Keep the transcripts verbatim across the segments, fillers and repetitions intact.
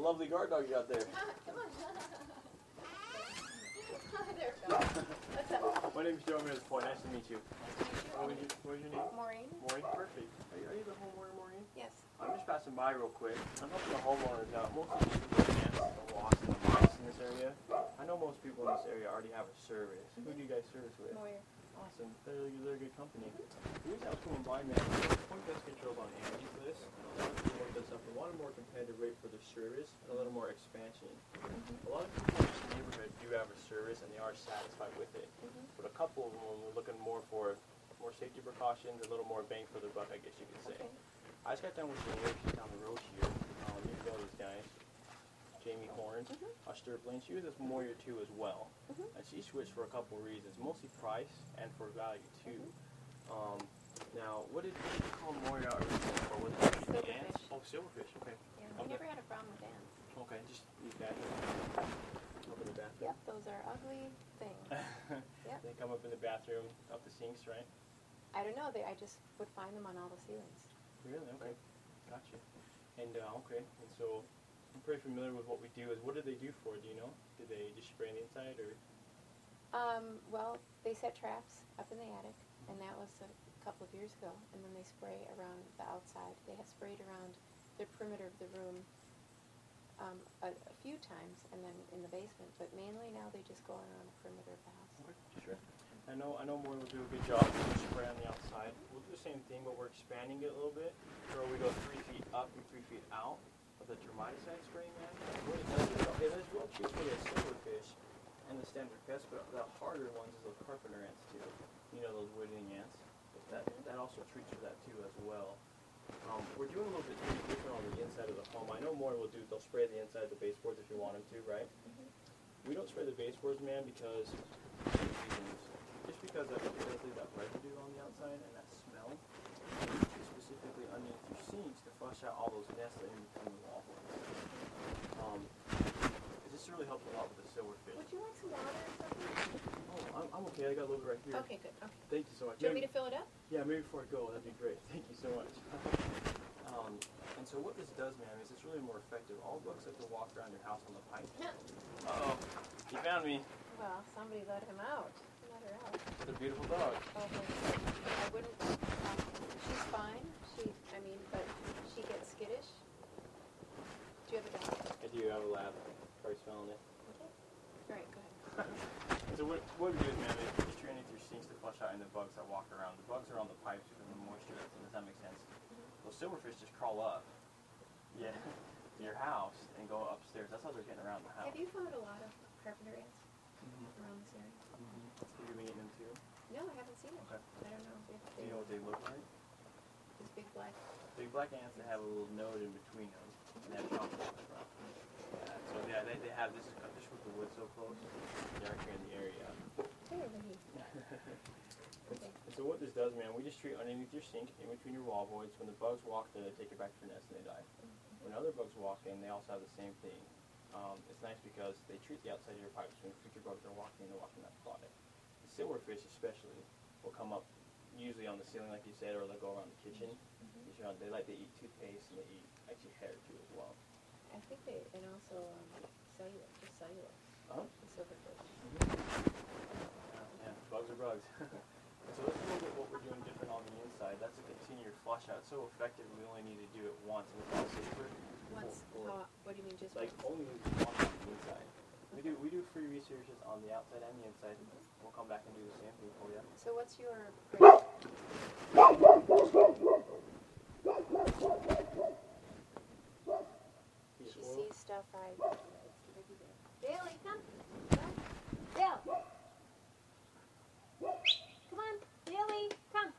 lovely guard dog you got there. Come on. There we go. What's up? My name's Joe Point. Nice to meet you. What was your, what was your name? Maureen. Maureen, perfect. Are you, are you the homeowner, Maureen? Yes. I'm just passing by real quick. I'm helping the homeowners out. Most of the people are the lost and the mice in this area. I know most people in this area already have a service. Who do you guys service with? Moyer. Awesome. They're, they're a good company. The reason I was coming by, man, is point pest control on Angie for this. A lot of people want this stuff. They want a more competitive rate for their service and a little more expansion. Mm-hmm. A lot of people in this neighborhood do have a service and they are satisfied with it. Mm-hmm. But a couple of them are looking more for more safety precautions, a little more bang for the buck, I guess you could say. Okay. I just got done with the neighbors down the road here. Um, you know these guys. Jamie Horns, mm-hmm. uh, Sterling. She was this Moyer too as well. Mm-hmm. And she switched for a couple of reasons, mostly price and for value too. Mm-hmm. um, now, what did you call Moyer out originally for? Was it the ants? Oh, silverfish, okay. Yeah, okay. we never had a problem with ants. Okay, just these guys up in the bathroom. Yep, those are ugly things. Yep. They come up in the bathroom, up the sinks, right? I don't know, they, I just would find them on all the ceilings. Really? Okay. Gotcha. And, uh, okay, and so I'm pretty familiar with what we do. Is what do they do for it, do you know? Do they just spray on the inside, or? Um, well, they set traps up in the attic, and that was a couple of years ago, and then they spray around the outside. They have sprayed around the perimeter of the room um, a, a few times, and then in the basement, but mainly now they just go around the perimeter of the house. Okay, sure. I know, I know Moyer will do a good job with spray on the outside. We'll do the same thing, but we're expanding it a little bit. So we go three feet up and three feet out of the termiticide spray, man. What it does is, okay, there's real cheap for the silverfish and the standard pest, but the harder ones is those carpenter ants too. You know, those wooding ants. That that also treats for that too as well. Um, we're doing a little bit different on the inside of the home. I know Moyer will do. They'll spray the inside of the baseboards if you want them to, right? Mm-hmm. We don't spray the baseboards, man, because just because that it does leave that residue on the outside and that smell, specifically underneath your sinks to flush out all those nests that are in between the wall boards. Um, this really helps a lot with the silverfish. Would you like some water or something? Oh, I'm, I'm okay. I got a little bit right here. Okay, good. Okay. Thank you so much. Do you want maybe, me to fill it up? Yeah, maybe before I go, that'd be great. Thank you so much. um, and so what this does, man, is it's really more effective. All bugs have to walk around your house on the pipe. Uh-oh. You found me. Well, somebody let him out. Let her out. It's a beautiful dog. Oh, I wouldn't. Um, she's fine. She, I mean, but she gets skittish. Do you have a dog? I do have a lab. Probably smelling it. Okay. All right, go ahead. So what, what we do is, man, is we just drain it through sinks to flush out any of the bugs that walk around. The bugs are on the pipes because of the moisture that's in. Does that make sense? Mm-hmm. Those silverfish just crawl up, yeah, to your house and go upstairs. That's how they're getting around the house. Have you found a lot of carpenter ants mm-hmm. around this area? Mm-hmm. Have you been eating them too? No, I haven't seen them. Okay. I don't know if Do they. you know what they look like? These big black. Big black ants that have a little node in between them and they have chocolate on the front. Yeah, so yeah, they, they have this. Just with the wood so close, they're actually in the area. Okay. And so what this does, man, we just treat underneath your sink, in between your wall voids. When the bugs walk there, they take it back to their nest and they die. Mm-hmm. When other bugs walk in, they also have the same thing. Um, it's nice because they treat the outside of your pipes. When future bugs are walking, they're walking that product. The silverfish especially will come up usually on the ceiling, like you said, or they'll go around the kitchen. Mm-hmm. They like to eat toothpaste and they eat actually hair too as well. I think they, and also um, cellulose, just cellulose. Uh-huh. The silverfish. Mm-hmm. Yeah, yeah, bugs are bugs. So let's look at what we're doing different on the inside. That's a continued flush out. It's so effective, we only need to do it once, and it's all safer. Once? How, what do you mean, just like once? only once on the inside. We do we do free researches on the outside and the inside. Mm-hmm. We'll come back and do the same thing for you. So what's your? She sees stuff I. Bailey, come. Bill. Come on, Bailey, come.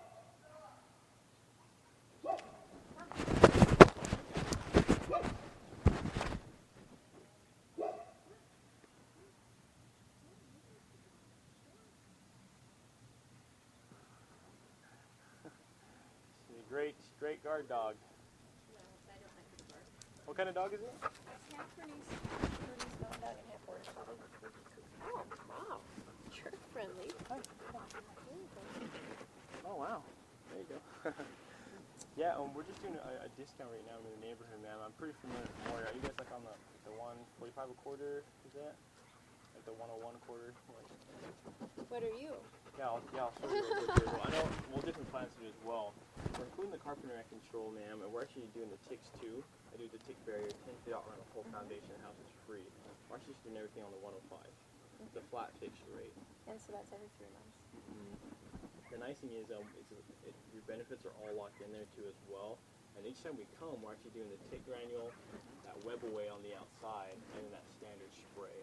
She's a great, great guard dog. No, I don't like her to bark. What kind of dog is it? That's half Bernese. Bernese mountain dog and half border collie. Oh, wow. You're friendly. Hi. There you go. Oh, wow. There you go. Yeah, um, we're just doing a, a discount right now in the neighborhood, man. I'm pretty familiar with Moyer. Are you guys like on the the one forty-five a quarter? Is that like the one oh one a quarter? Like, What are you? yeah, I'll, yeah, I'll show you real quick. Here. Well, I know well different plants do as well. We're including the carpenter and control, ma'am, and we're actually doing the ticks too. I do the tick barrier, ten feet out around the whole foundation. The house is free. We're actually just doing everything on the one oh five. It's a flat fixed rate. And so that's every three months. Mm-hmm. The nice thing is, um, it's a, it, your benefits are all locked in there too as well. And each time we come, we're actually doing the tick granule, that web away on the outside, and then that standard spray.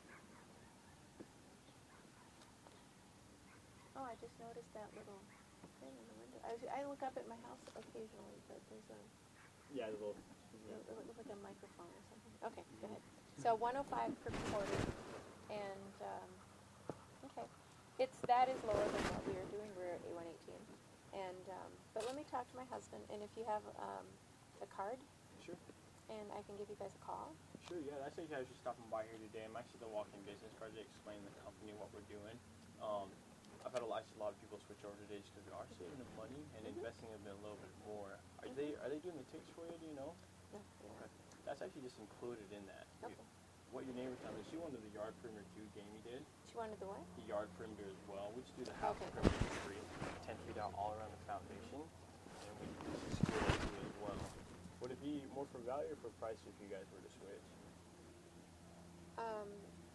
Oh, I just noticed that little thing in the window. I, I look up at my house occasionally, but there's a, Yeah, the little. it looks like a microphone or something. Okay, go ahead. So one oh five per quarter, and, um, okay. It's, that is lower than what we are doing. We're at A one eighteen. And, um, but let me talk to my husband, and if you have, um, a card, Sure. and I can give you guys a call. Sure, yeah. That's why you guys are stopping by here today. I'm actually the walk-in business card to explain the company, what we're doing. Um, I've had a lot, a lot of people switch over today just because we are saving them money and Mm-hmm. investing in them a little bit more. Are they are they doing the ticks for you? Do you know? No, yeah. Okay. That's actually just included in that. Okay. What your neighbor told me, she wanted the yard perimeter too. Jamie did She wanted the what? the yard perimeter as well. We just do the house Okay. perimeter for free, ten feet out all around the foundation, and we just screw it into it as well. Would it be more for value or for price if you guys were to switch? Um,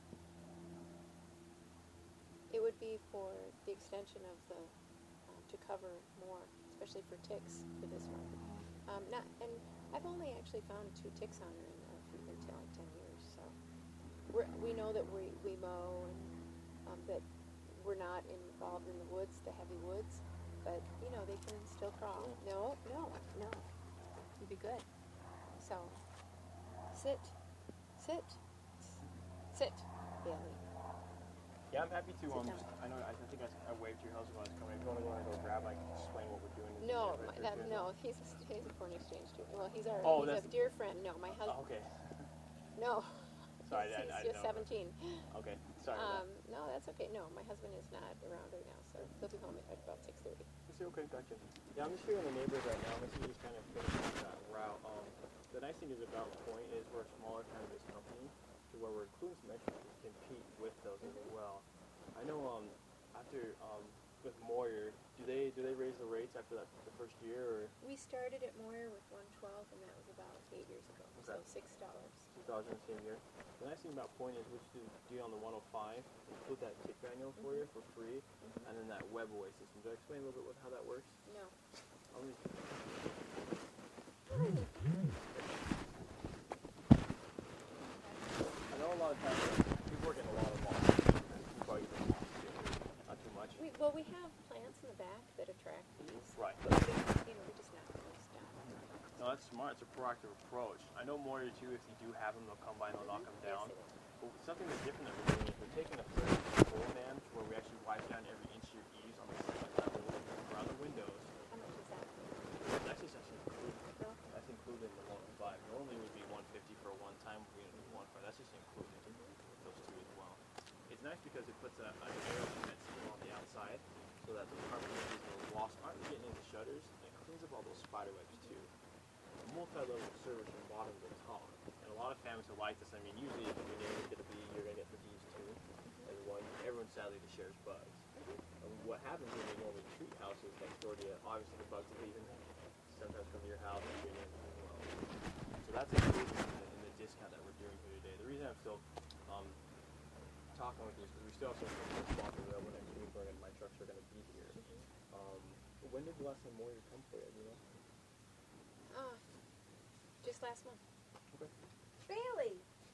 it would be for the extension of the, uh, to cover more, especially for ticks for this one. Um, not, and I've only actually found two ticks on her in uh, few until like ten years, so. We're, we know that we, we mow and, um, that we're not involved in the woods, the heavy woods, but, you know, they can still crawl. No, no, no. You'd be good. So, sit, sit, sit, Bailey. Yeah, I'm happy to. Sit Um, down. just, I know. I, I think I, I waved to your husband when I was coming. If you want to go and go grab, I can explain what we're doing. No, Right my, there, that, too. no, he's a, he's a foreign exchange student. Well, he's our Oh, he's that's- a dear friend. No, my Oh, husband. okay. No, Sorry, he's, I, I he's didn't just know. seventeen. Okay, sorry. Um, no, that's okay. No, my husband is not around right now, so he'll be home at about six thirty. Is it okay? Gotcha. Yeah, I'm just here in the neighborhood right now. This is just kind of finishing that route. Um, the nice thing is about Point is we're a smaller cannabis company, to where we're including some extras to compete with those as well. I know. Um, after um, with Moyer, do they do they raise the rates after that the first year or? We started at Moyer with one twelve, and that was about eight years ago. So Okay. six dollars. two thousand the same year. The nice thing about Point is we do do on the one oh five, include that tick granule for you for free, and then that web away system. Do I explain a little bit what, how that works? No. I'll leave- I know a lot of times we work in a lot of malls. We probably use them not too much. We, well, we have plants in the back that attract bees. Right. But we don't, you know, we just not really stop. No, that's smart. It's a proactive approach. I know Moyer too. If you do have them, they'll come by and they'll knock them down. Yes, it is. But something that's different that we're doing is we're taking a third control man to where we actually wipe down every inch of your eaves on the side around the windows. How much is that? That's just actually included. Bill? That's included in the one oh five. Normally it would be one fifty for a one time. We're going to do one five. That's just included with those two as well. It's nice because it puts a, an air vent system on the outside so that the carbon issues and the wasps aren't getting into shutters, and it cleans up all those spider webs too. A multi-level service from bottom to top. And a lot of families will like this. I mean, usually if your neighbor's going to be, you're going to get the bees too. And one, everyone sadly just shares bugs. And what happens when you normally treat houses next door to you, obviously the bugs will even sometimes come to your house and your neighbors as well. So that's included in the, in the discount that we're doing here today. The reason I'm still um, talking with you is because we still have some sponsors available next week where my trucks are going to be here. Um, when did the last time Moyer come for you? Do you know? Ah, just last month. Okay. Bailey!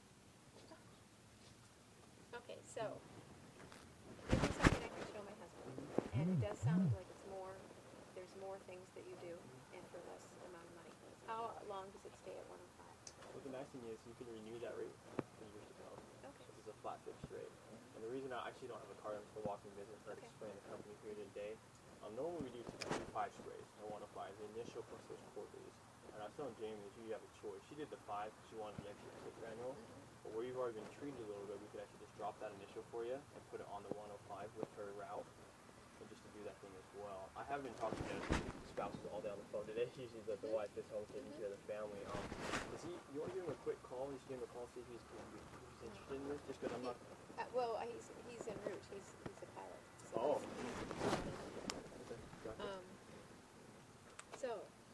Okay, so, this is something I can show my husband, and it does sound like it's more, there's more things that you do, and for less amount of money. How long does it stay at one oh five? Well, the nice thing is you can renew that rate for years to come. Okay. This is a flat fixed rate. And the reason I actually don't have a card for walking business, I Okay. explain the company here today. Um, normally we do two five sprays, no one oh five, the initial plus those quarterlies. And I was telling Jamie that you have a choice. She did the five because she wanted the extra tick granule. But where you've already been treated a little bit, we could actually just drop that initial for you and put it on the one oh five with her route. And just to do that thing as well. I have been talking to spouses all day on the phone today. Usually the, the wife is home taking care of the family. Um, is he? You want to give him a quick call? Just give him a call, see if he's, if he's interested in this. Just because I'm not. Uh, well, uh, he's he's en route. He's he's a pilot. So Oh. he's- Okay, gotcha. Um. So.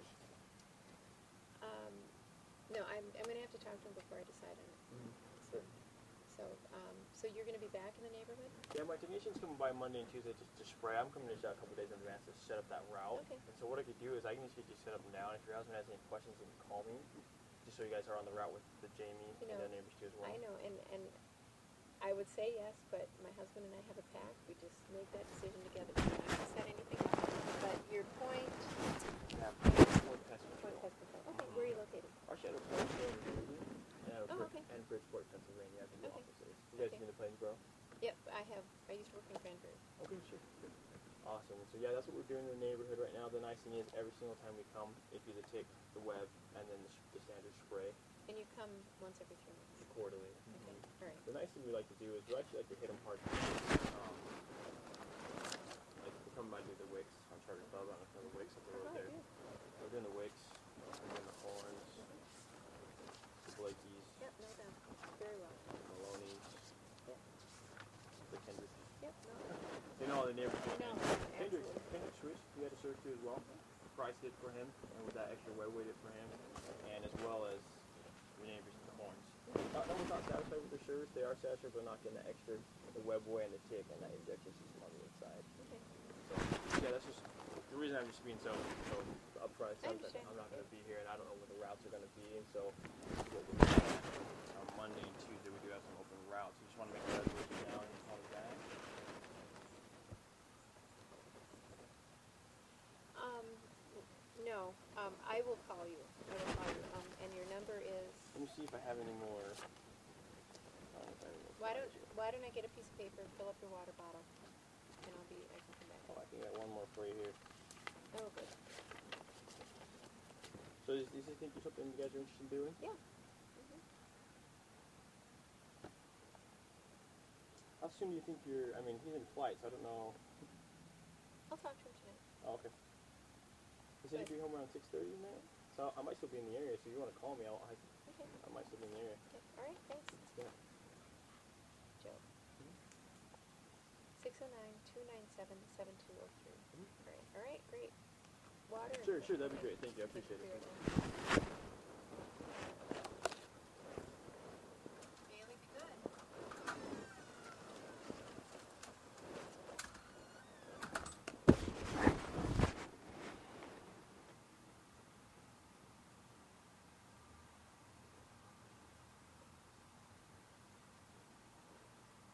Um. No, I'm I'm gonna have to talk to him before I decide on it. Mhm. So, so um. So you're gonna be back in the neighborhood? Yeah, my technician's coming by Monday and Tuesday just to spray. I'm coming in just a couple days in advance to set up that route. Okay. And so what I could do is I can just get you set up now. If your husband has any questions, he can call me. Just so you guys are on the route with the Jamie You know, and the neighbors too as well. I know, and and I would say yes, but my husband and I have a pact. We just make that decision together. We don't have to set anything up. But your point, Yeah, Point Pest point Control. pest control. Okay, where are you located? Our shadow point is in New Jersey, and, uh, Oh, Brid- okay. and Bridgeport, Pennsylvania, the Okay. office is. You guys Okay. been to Plainsboro? Yep, I have. I used to work in Cranberry. Okay, sure. Awesome. And so yeah, that's what we're doing in the neighborhood right now. The nice thing is every single time we come, if you take the web and then the, s- the standard spray And you come once every three months. quarterly. Okay, all right. The nice thing we like to do is we actually like to hit them hard. Um, like we're coming by to do the wicks on Charter Club. I don't know if you know the wicks up the road Oh, I there. do. We're doing the wicks, we're doing the horns, the Blakeys, Yep, no doubt. Very well. Maloney's, the Kendricks. Yep, no. You know all the neighbors. I know, Kendrick, absolutely. Kendrick Swiss, we had a search too as well. Priced it for him, and with that extra web weighted for him, and as well as the neighbors and the horns. Not, no one's not satisfied with their service. They are satisfied, but not getting that extra, the web weight and the tick and that injection system on the inside. Okay. So yeah, that's just the reason I'm just being so so upfront. I Sometimes understand. I'm not going to be here, and I don't know what the routes are going to be, and so what we're doing on Monday and Tuesday we do have some open routes. You just want to make a reservation now and call me back. Um, no. Um, I will call you. I will call you. Um, and your number is. Let me see if I have any more. I don't know if I have any more Why don't flyers here. Why don't I get a piece of paper, fill up your water bottle, and I'll be. I can come back. Oh, I can get one more for you here. Oh, good. So is, is this think you something you guys are interested in doing? Yeah. Mm-hmm. How soon do you think you're? I mean, he's in flight, so I don't know. I'll talk to him tonight. Oh, okay. He said he'd be home around six thirty tonight. So I might still be in the area. So if you want to call me, I'll, I, Okay. I might still be in the area. Okay. All right. Thanks, Yeah. Joe. Six zero nine two nine seven seven two zero three. Mhm. All right. All right. Great. Water. and- Sure, sure. That'd be okay. great. Thank you. I Thank you appreciate for it. your time.